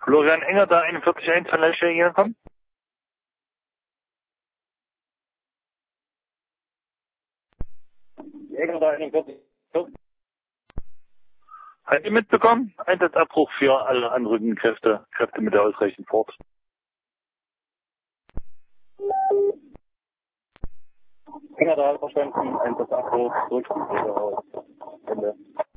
Florian Enger, da 41.1 von Leicester hier kommen. Enger, da 41. Habt ihr mitbekommen? Einsatzabbruch für alle anrückenden Kräfte mit der ausreichend fort. Enger, da verstanden, Einsatzabbruch, Rückspiel, Ende.